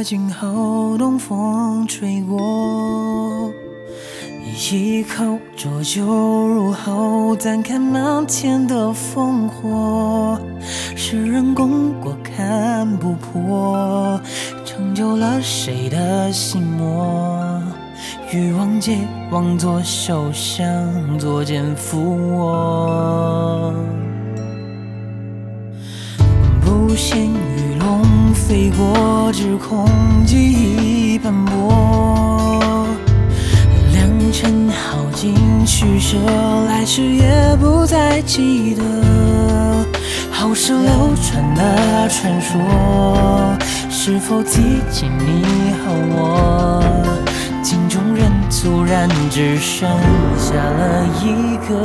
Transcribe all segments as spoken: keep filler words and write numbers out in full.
过今后，东风吹过，一口浊酒入喉，淡看漫天的烽火。世人功过看不破，成就了谁的心魔？欲望皆忘作受伤，作茧缚我。不羡鱼龙飞过，只恐记忆斑驳。良辰好景取舍，来世也不再记得。后世流传的传说，是否提起你和我？镜中人突然只剩下了一个。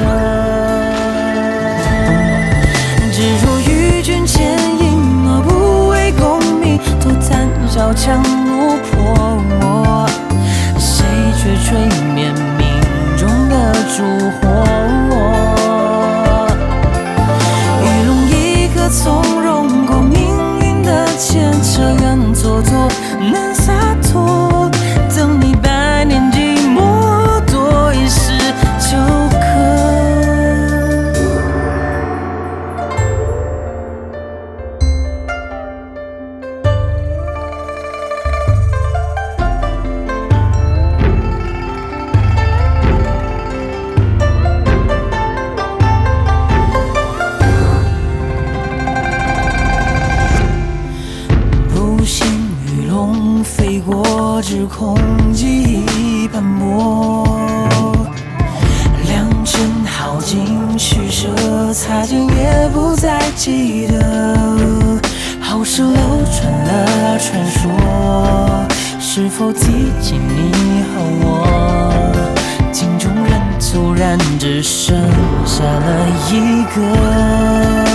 执着于君前引，而不为功名，多谈小强怒破我。谁却吹灭命中的烛火？一龙一鹤从容过命运的牵扯，愿蹉跎难洒脱。等你百年寂寞，多一世就可。飞过，只恐记忆斑驳。良辰好景取舍，擦肩也不再记得。后世流传的传说，是否提起你和我？镜中人突然只剩下了一个。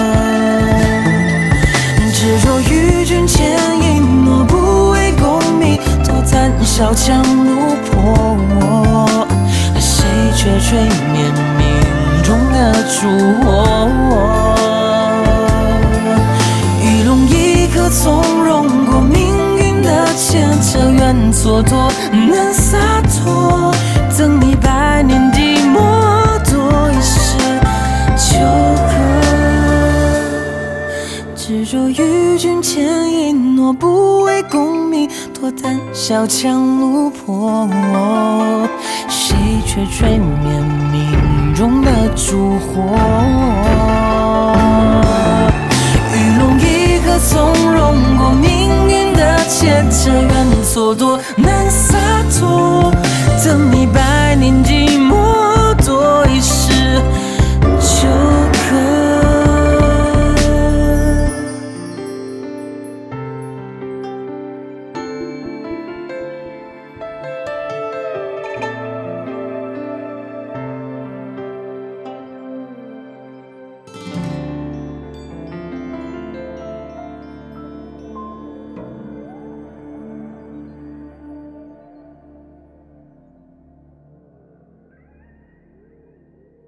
执着于君前引，我不为功名，多谈小强怒破我。谁却吹灭命中的烛火？一龙一鹤从容过命运的牵扯，愿蹉跎难洒脱。等你百年寂寞，多一世就可。执着于君前引，我不为功名，多谈小强怒破我。谁却吹灭命中的烛火？一龙一鹤从容过命运的牵扯，愿蹉跎